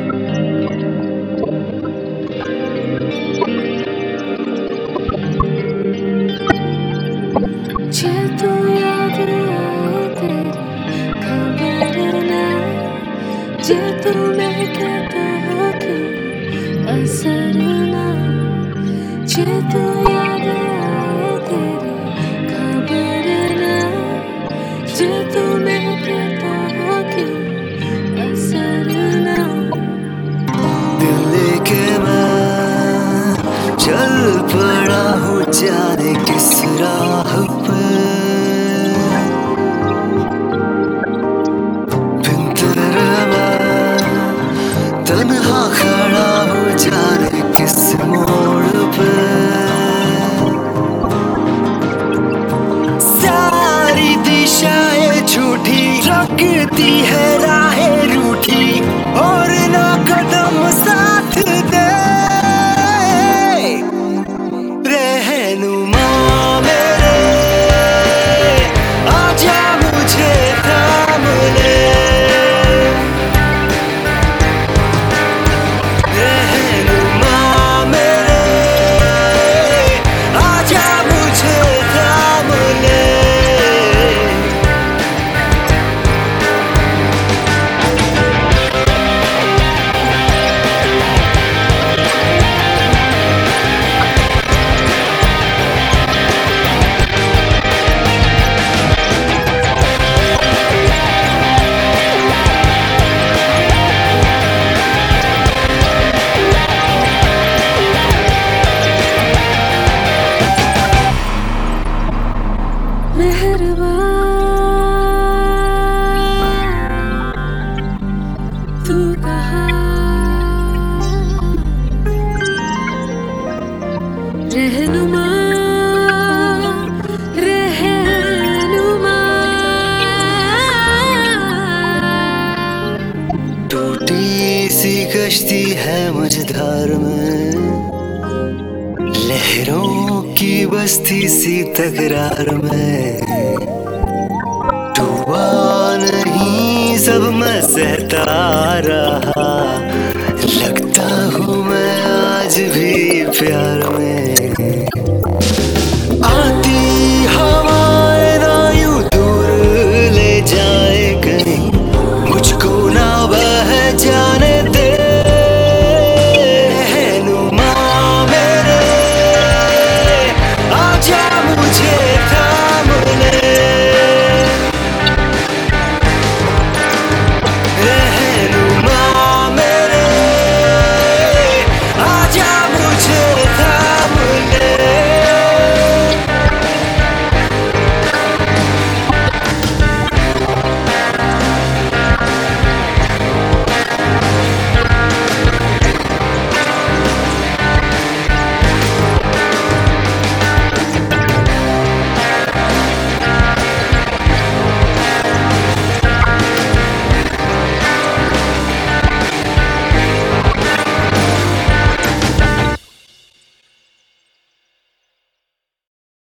जे तू याद आए तेरी खबर ना, जे तू महके तो क्यों असर ना, जे तू याद आए तेरी खबर ना, जे तू महके तो क्यों असर ना। दिल लेके मैं चल पड़ा हूँ जाने किस राह पे, बिन तेरे मैं तन्हा खड़ा हूँ जाने किस मोड़ पे। सारी दिशाएं झूठी लगती है राहें रूठी, और ना कदम साथ दे रहनुमा मेरे, आजा मुझे थाम ले रहनुमा मेरे, आजा मुझे थाम ले। तू कहाँ रहनुमा, रहनुमा। टूटी सी कश्ती है मुझधार में, लहरों की बस्ती सी तकरार में, डूबा नहीं सब मैं सहता रहा, लगता हूँ मैं आज भी प्यार